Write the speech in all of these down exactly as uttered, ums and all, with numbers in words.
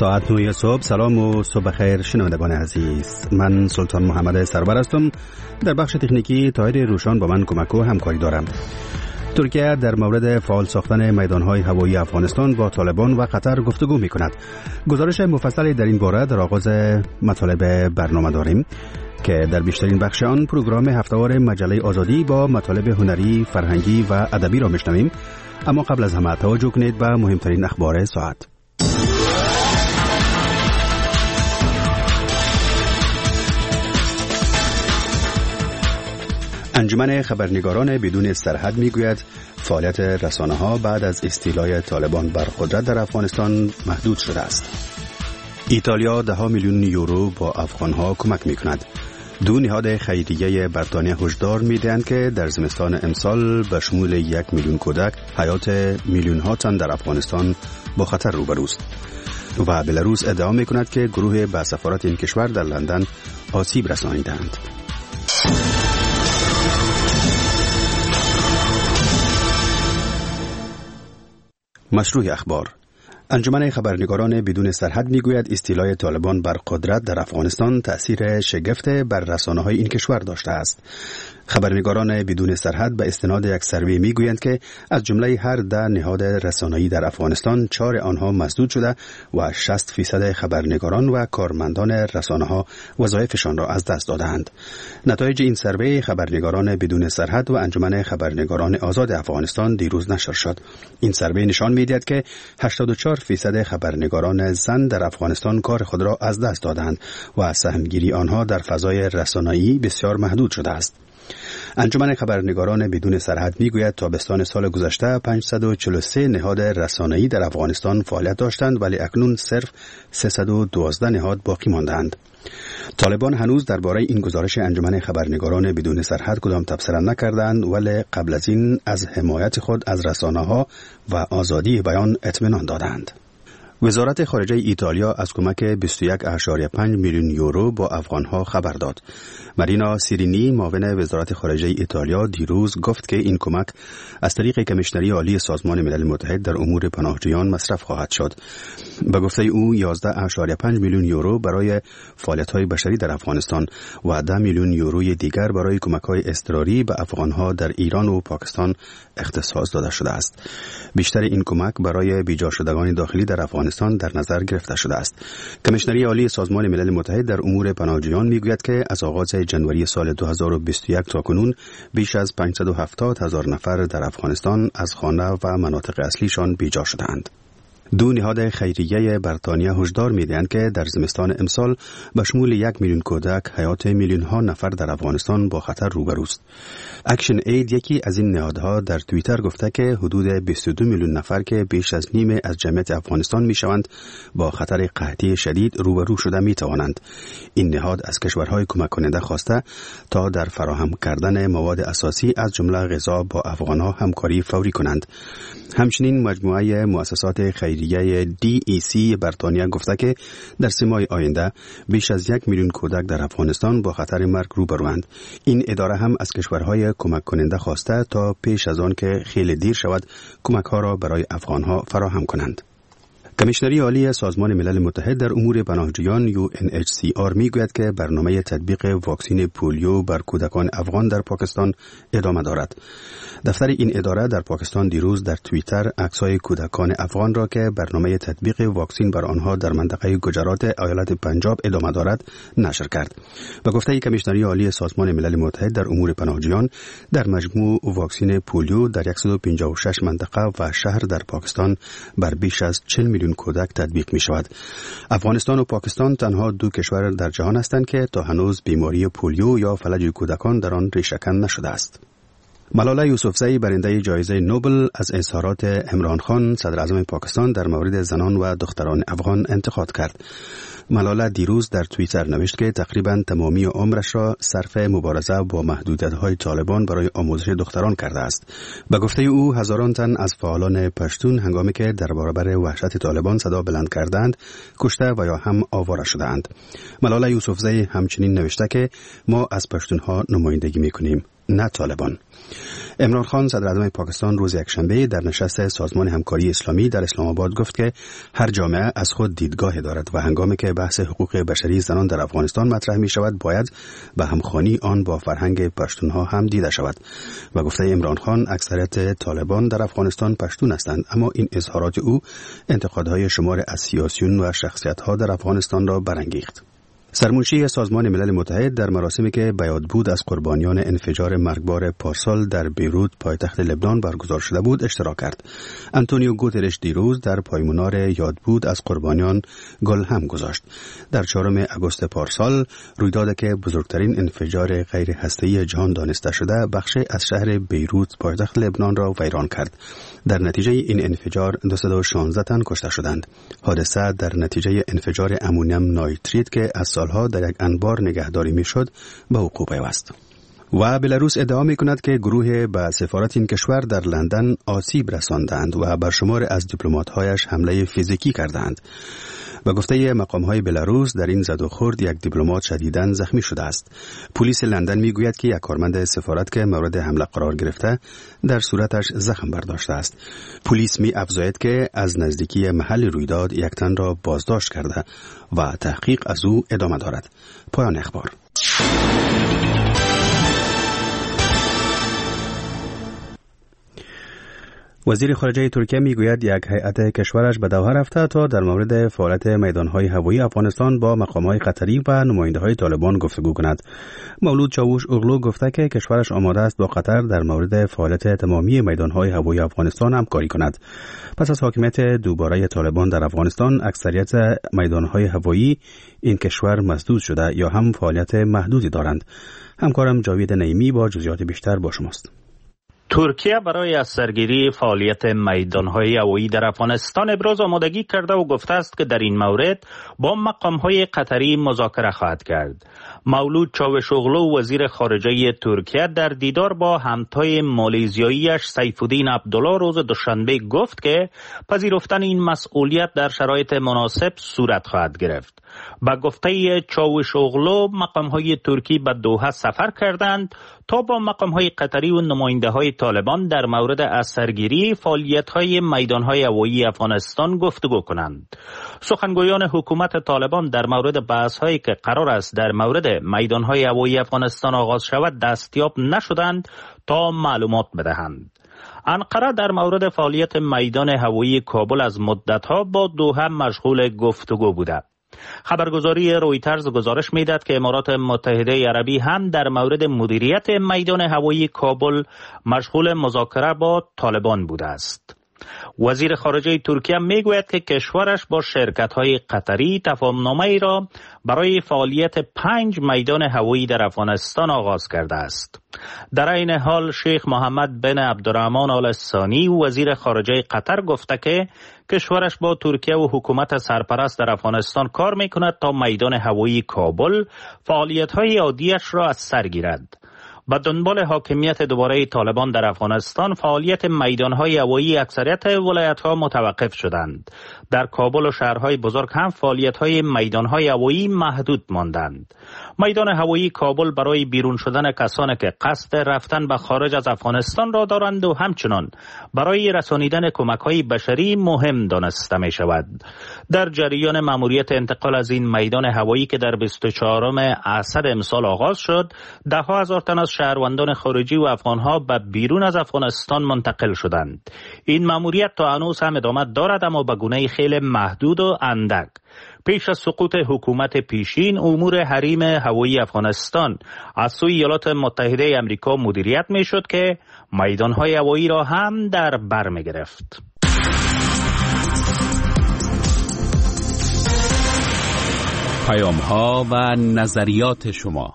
ساعت نه صبح. سلام و صبح خیر شنوندگان عزیز، من سلطان محمد سرور هستم. در بخش تکنیکی طاهر روشان با من کمک و همکاری دارم. ترکیه در مورد فعال ساختن میدانهای هوایی افغانستان با طالبان و قطر گفتگو می کند. گزارش مفصلی در این باره در آغاز مطالب برنامه داریم که در بیشترین بخش آن پروگرام هفته‌وار مجله آزادی با مطالب هنری، فرهنگی و ادبی را میشنویم. اما قبل از همه توجه کنید به مهمترین اخبار ساعت. انجمن خبرنگاران بدون سرحد میگوید فعالیت رسانه‌ها بعد از استیلای طالبان بر قدرت در افغانستان محدود شده است. ایتالیا ده میلیون یورو با افغانها کمک میکند. دو نهاد خیریه بریتانیا هشدار میدهند که در زمستان امسال به شمول یک میلیون کودک حیات میلیون ها تن در افغانستان با خطر روبروست. و بلاروس ادعا میکند که گروه به سفارت این کشور در لندن آسیب رسانیدند. مشروع اخبار. انجمن خبرنگاران بدون سرحد میگوید استیلای طالبان بر قدرت در افغانستان تأثیر شگفت بر رسانه‌های این کشور داشته است. خبرنگاران بدون سرحد به استناد یک سروی میگویند که از جمله هر ده نهاد رسانه‌ای در افغانستان چهار آنها مسدود شده و شصت فیصد خبرنگاران و کارمندان رسانه‌ها وظایفشان را از دست دادند. نتایج این سروی خبرنگاران بدون سرحد و انجمن خبرنگاران آزاد افغانستان دیروز نشر شد. این سروی نشان می‌دهد که هشتاد و چهار فیصد خبرنگاران زن در افغانستان کار خود را از دست دادند و سهمگیری آنها در فضای رسانه‌ای بسیار محدود شده است. انجمن خبرنگاران بدون سرحد میگوید تابستان سال گذشته پانصد و چهل و سه نهاد رسانه‌ای در افغانستان فعالیت داشتند ولی اکنون صرف سیصد و دوازده نهاد باقی ماندند. طالبان هنوز درباره این گزارش انجمن خبرنگاران بدون سرحد کدام تبصره نکردند ولی قبل از این از حمایت خود از رسانه‌ها و آزادی بیان اطمینان دادند. وزارت خارجه ایتالیا از کمک بیست و یک ممیز پنج میلیون یورو با افغانها خبر داد. مارینا سیرینی معاون وزارت خارجه ایتالیا دیروز گفت که این کمک از طریق کمیشنری عالی سازمان ملل متحد در امور پناهجویان مصرف خواهد شد. به گفته او یازده ممیز پنج میلیون یورو برای فعالیت‌های بشری در افغانستان و ده میلیون یوروی دیگر برای کمک‌های اضطراری به افغانها در ایران و پاکستان اختصاص داده شده است. بیشتر این کمک برای بیجا شدگان داخلی در افغانستان در نظر گرفته شده است. کمیشنری عالی سازمان ملل متحد در امور پناهجویان میگوید که از آغاز جنوری سال دو هزار و بیست و یک تا کنون بیش از پانصد و هفتاد هزار نفر در افغانستان از خانه و مناطق اصلیشان بیجا شدند. دو نهاد خیریه بریتانیا هشدار می‌دهند که در زمستان امسال به شمول یک میلیون کودک حیات میلیون ها نفر در افغانستان با خطر روبروست. اکشن اید یکی از این نهادها در توییتر گفته که حدود بیست و دو میلیون نفر که بیش از نیمه از جمعیت افغانستان میشوند با خطر قحطی شدید روبرو شده میتوانند. این نهاد از کشورهای کمک کننده خواسته تا در فراهم کردن مواد اساسی از جمله غذا با افغانها همکاری فوری کنند. همچنین مجموعه مؤسسات خیریه دی ای سی بریتانیا گفته که در سه ماه آینده بیش از یک میلیون کودک در افغانستان با خطر مرگ روبروند. این اداره هم از کشورهای کمک کننده خواسته تا پیش از آن که خیلی دیر شود کمک ها را برای افغانها فراهم کنند. کمیشنری عالی سازمان ملل متحد در امور پناهجویان یو ان اچ سی آر میگوید که برنامه تطبیق واکسین پولیو بر کودکان افغان در پاکستان ادامه دارد. دفتر این اداره در پاکستان دیروز در توییتر عکس‌های کودکان افغان را که برنامه تطبیق واکسین بر آنها در منطقه گجرات ایالت پنجاب ادامه دارد نشر کرد. به گفته کمیشنری عالی سازمان ملل متحد در امور پناهجویان در مجموع واکسین پولیو در صد و پنجاه و شش منطقه و شهر در پاکستان بر بیش از چهل میلیون کودک تطبیق می شود. افغانستان و پاکستان تنها دو کشور در جهان هستند که تا هنوز بیماری پولیو یا فلج کودکان در آن ریشه‌کن نشده است. ملاله یوسفزئی برنده جایزه نوبل از اظهارات عمران خان صدر اعظم پاکستان در مورد زنان و دختران افغان انتقاد کرد. ملاله دیروز در توییتر نوشت که تقریباً تمامی عمرش را صرف مبارزه با محدودیت‌های طالبان برای آموزش دختران کرده است. به گفته او هزاران تن از فعالان پشتون هنگامی که در برابر وحشت طالبان صدا بلند کردند کشته و یا هم آواره شدند. ملاله یوسفزئی همچنین نوشته که ما از پشتونها نمایندگی می‌کنیم. نه طالبان. عمران خان صدر اعظم پاکستان روز یکشنبه در نشست سازمان همکاری اسلامی در اسلام آباد گفت که هر جامعه از خود دیدگاه دارد و هنگامی که بحث حقوق بشری زنان در افغانستان مطرح می شود باید به همخوانی آن با فرهنگ پشتونها هم دیده شود. و گفته عمران خان اکثریت طالبان در افغانستان پشتون هستند، اما این اظهارات او انتقادهای شمار از سیاسیون و شخصیت‌ها در افغانستان را برانگیخت. سرمنشی سازمان ملل متحد در مراسمی که به یاد بود از قربانیان انفجار مرگبار پارسال در بیروت پایتخت لبنان برگزار شده بود اشتراک کرد. آنتونیو گوترش دیروز در پایمنار یاد بود از قربانیان گل هم گذاشت. در چهارم آگوست پارسال رویدادی که بزرگترین انفجار غیر هسته‌ای جهان دانسته شده بخش از شهر بیروت پایتخت لبنان را ویران کرد. در نتیجه این انفجار دویست و شانزده تن کشته شدند. حادثه در نتیجه انفجار امونیم نایتریت که از سالها در یک انبار نگهداری میشد به وقوع پیوست. و بلاروس ادعا می کند که گروه به سفارت این کشور در لندن آسیب رساندند و بر شمار از دیپلمات‌هایش حمله فیزیکی کردند. به گفته مقام‌های بلاروس در این زد و خورد یک دیپلمات شدیداً زخمی شده است. پلیس لندن میگوید که یک کارمند سفارت که مورد حمله قرار گرفته در صورتش زخم برداشته است. پلیس می افزاید که از نزدیکی محل رویداد یک تن را بازداشت کرده و تحقیق از او ادامه دارد. پایان اخبار. وزیر خارجه ترکیه میگوید یک هیئت کشورش به دوحه رفته تا در مورد فعالیت میدانهای هوایی افغانستان با مقامهای قطری و نماینده‌های طالبان گفتگو کند. مولود چاوش اوغلو گفته که کشورش آماده است با قطر در مورد فعالیت تمامی میدانهای هوایی افغانستان همکاری کند. پس از حاکمیت دوباره طالبان در افغانستان اکثریت میدانهای هوایی این کشور مسدود شده یا هم فعالیت محدودی دارند. همکارم جاوید نعیمی با جزئیات بیشتر با شماست. ترکیه برای از سرگیری فعالیت میدانهای هوایی در افغانستان ابراز آمادگی کرده و گفته است که در این مورد با مقامهای قطری مذاکره خواهد کرد. مولود چاوشوغلو وزیر خارجه ترکیه در دیدار با همتای مالیزیاییش سیفالدین عبدالله روز دوشنبه گفت که پذیرفتن این مسئولیت در شرایط مناسب صورت خواهد گرفت. با گفته چاوشوغلو مقامهای ترکی به دوحه سفر کردند تا با مقامهای قطری و نماینده‌های طالبان در مورد از سرگیری فعالیت‌های میدانهای هوایی افغانستان گفتگو کنند. سخنگویان حکومت طالبان در مورد بحث‌هایی که قرار است در مورد میدانهای هوایی افغانستان آغاز شود دستیاب نشدند تا معلومات بدهند. انقره در مورد فعالیت میدان هوایی کابل از مدت‌ها با دوحه مشغول گفتگو بوده. خبرگزاری رویترز گزارش می‌دهد که امارات متحده عربی هم در مورد مدیریت میدان هوایی کابل مشغول مذاکره با طالبان بوده است. وزیر خارجه ترکیه میگوید که کشورش با شرکت‌های قطری تفاهم‌نامه‌ای را برای فعالیت پنج میدان هوایی در افغانستان آغاز کرده است. در این حال شیخ محمد بن عبدالرحمن آل ثانی وزیر خارجه قطر گفته که کشورش با ترکیه و حکومت سرپرست در افغانستان کار میکند تا میدان هوایی کابل فعالیت‌های عادیش را از سر گیرد. با دنبال حاکمیت دوباره طالبان در افغانستان فعالیت میدانهای هوایی اکثریت ولایت‌ها متوقف شدند. در کابل و شهرهای بزرگ هم فعالیت‌های میدانهای هوایی محدود ماندند. میدان هوایی کابل برای بیرون شدن کسانی که قصد رفتن به خارج از افغانستان را دارند و همچنان برای رسانیدن کمک‌های بشری مهم دانسته می‌شود. در جریان مأموریت انتقال از این میدان هوایی که در بیست و چهارم اسد امسال آغاز شد، ده ها هزار تن از شهروندان خارجی و افغان‌ها به بیرون از افغانستان منتقل شدند. این مأموریت تا هنوز هم ادامه دارد اما به گونه خیلی محدود و اندک. پیش از سقوط حکومت پیشین امور حریم هوایی افغانستان از سوی ایالات متحده آمریکا مدیریت میشد که میدانهای هوایی را هم در بر می گرفت. پیام ها و نظریات شما.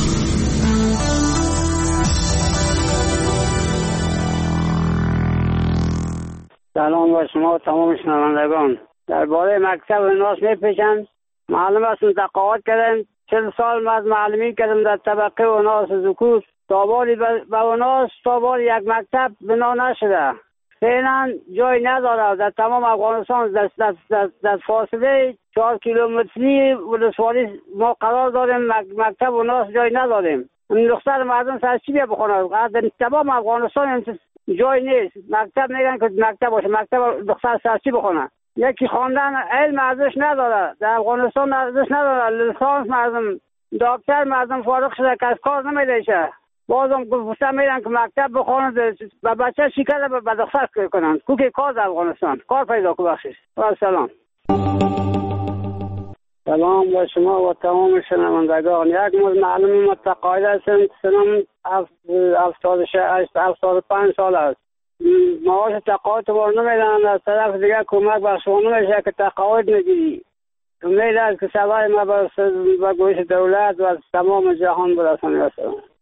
سلام با شما و تمام شنوندگان. درباره مکتب ناس میپیچند. معلم است تقاعد کردن. چل سال من معلمی کردم در طبقه و ناس زکوت. تابالی به وناس تابال یک مکتب بنا نشده. فعلا جای نداره. در تمام افغانستان در, در, در, در فاصله چهار کیلومتری ولسوالی ما قرار داریم. مکتب و ناس جای نداریم. دختر مردم سر چی بیا بخونه؟ در تمام افغانستان جای نیست. مکتب میگن که مکتب باشه، مکتب دختر سر چی بخونه؟ یکی خواندن علم ارزش نداره، در افغانستان ارزش نداره. لیسانس مردم، دکتر مردم فارغ شده که از کار نمیده. بازم گفتم میرن که مکتب بخونن و بچه شکر به دختر کنن. کوکی کار در افغانستان کار پیدا کنه. بخشید و سلام. سلام با شما و تمام شنوندگان. یک موز معلم متقاعد هستم. سنم هفتاد و شش هفتاد و پنج سال است. معاش تقاعد رو نمیدن، از طرف دیگه کمک بخشوانه نمیشه که تقاعد میگیری. امید است که صدای ما به گوش دولت و تمام جهان برسانه.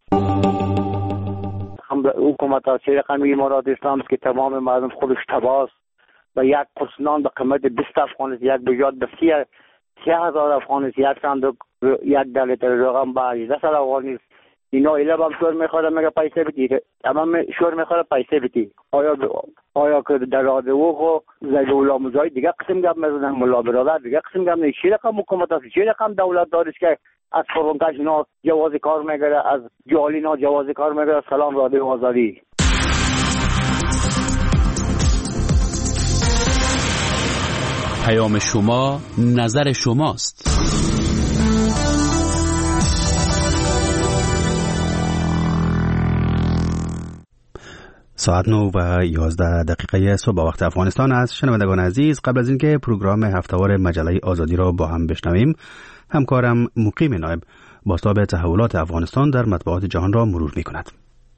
حکومت ها چه رقمی مراد اسلام است که تمام مردم خودش تباست و یک قرص نان به قیمت بیست افغان است، یک بجات به سی هزار افغان است، یک صندوق یک دلیتر رقم به هجده صد افغان است. اینا ایلا هم شور میخواد میگه پیسه بدی، تمام شور میخواد پیسه بدی. آیا آیا که در رادیو خو زدولا مزای دیگه قسم گپ میزنن، ملا برادر دیگه قسم گپ نه. چه رقم حکومت است، چه رقم دولت داره که از فرونکش اینا جواز کار میگیره، از جالینا جواز کار میگیره. سلام رادیو آزادی. پیام شما نظر شماست. ساعت نه و یازده دقیقه صبح وقت افغانستان است. شنوندگان عزیز، قبل از اینکه پروگرام هفتهوار مجله آزادی را با هم بشنویم، همکارم مقیم نایب بازتاب تحولات افغانستان در مطبوعات جهان را مرور می کند.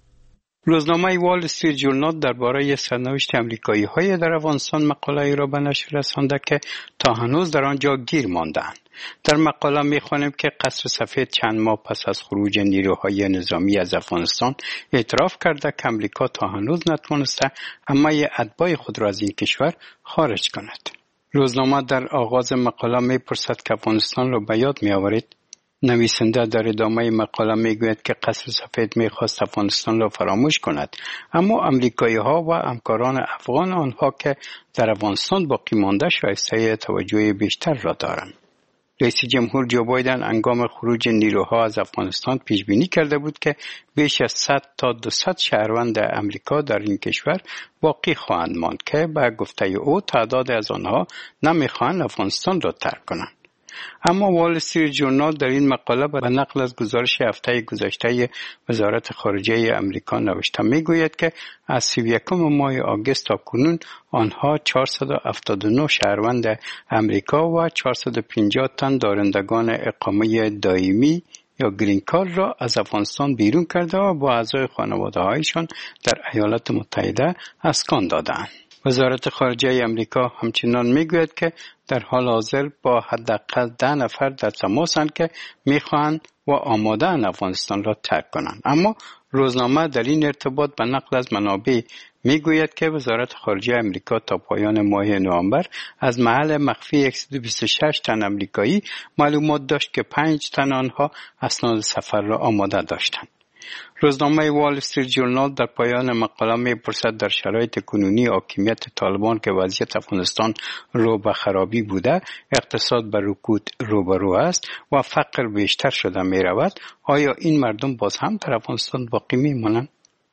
روزنامه وال استریت ژورنال درباره سرنوشت امریکایی‌های در افغانستان مقاله‌ای را به نشر رسانده که تا هنوز در آنجا گیر مانده‌اند. در مقاله می‌خوانیم که قصر سفید چند ماه پس از خروج نیروهای نظامی از افغانستان اعتراف کرده که امریکا تا هنوز نتوانسته همه اتباع خود را از این کشور خارج کند. روزنامه در آغاز مقاله می‌پرسد که افغانستان را به یاد می‌آورید. نویسنده در ادامه مقاله میگوید که قصر سفید میخواست افغانستان را فراموش کند، اما امریکایی ها و همکاران افغان آنها که در افغانستان باقی مانده شایسته توجه بیشتر را دارند. رئیس جمهور جو بایدن هنگام خروج نیروها از افغانستان پیش بینی کرده بود که بیش از صد تا دویست شهروند امریکا در این کشور باقی خواهند ماند که به گفته او تعداد از آنها نمیخواهند افغانستان را ترک کنند. اما وال استریت ژورنال در این مقاله به نقل از گزارش هفته گذشته وزارت خارجه امریکا نوشته میگوید که از سی و یکم ماه آگوست تا کنون آنها چهارصد و هفتاد و نه شهروند امریکا و چهارصد و پنجاه تن دارندگان اقامه دائمی یا گرین کارت را از افغانستان بیرون کرده و با اعضای خانواده‌هایشان در ایالات متحده اسکان دادند. وزارت خارجه امریکا همچنان میگوید که در حال حاضر با حداقل ده نفر در تماسند که میخواهند و آماده‌اند افغانستان را ترک کنند. اما روزنامه در این ارتباط به نقل از منابع میگوید که وزارت خارجه امریکا تا پایان ماه نوامبر از محل مخفی صد و بیست و شش تن امریکایی معلومات داشت که پنج تن آنها اسناد سفر را آماده داشتند. روزنامه وال استریت ژورنال در پایان مقاله می‌پرسد در شرایط کنونی حاکمیت طالبان که وضعیت افغانستان رو به خرابی بوده، اقتصاد به رکود روبرو است و فقر بیشتر شده می‌رود، آیا این مردم باز هم در افغانستان باقی می‌مانند؟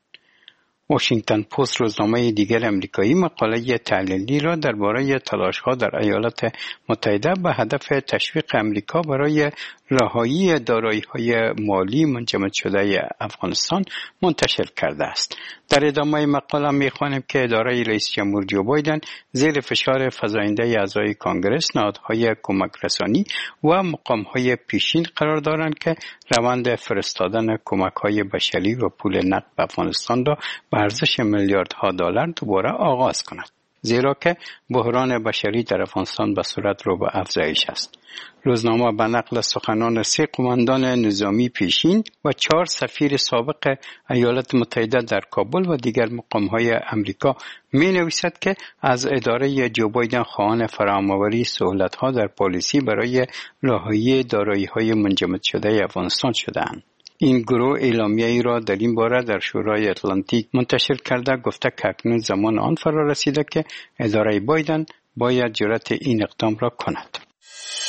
واشنگتن پست روزنامه دیگر امریکایی مقاله تحلیلی را درباره تلاش‌ها در ایالات متحده به هدف تشویق امریکا برای رهایی دارایی‌های مالی منجمد شده افغانستان منتشر کرده است. در ادامه مقاله می‌خوانیم که اداره رئیس جمهور جو بایدن زیر فشار فزاینده اعضای کانگرس، نهادهای کمک رسانی و مقام‌های پیشین قرار دارند که روند فرستادن کمک‌های بشری و پول نقد به افغانستان را به ارزش میلیاردها دلار دوباره آغاز کند، زیرا که بحران بشری در افغانستان به صورت رو به افزایش است. روزنامه به نقل سخنان سه قماندان نظامی پیشین و چهار سفیر سابق ایالات متحده در کابل و دیگر مقام‌های امریکا می‌نویسد که از اداره جو بایدن خواهان فراهم‌آوری سهولت‌ها در پالیسی برای رهایی دارایی‌های منجمد شده افغانستان شده‌اند. این گروه اعلامیه‌ای را در این باره در شورای اتلانتیک منتشر کرده، گفته که اکنون زمان آن فرا رسیده که اداره بایدن باید جرأت این اقدام را کند.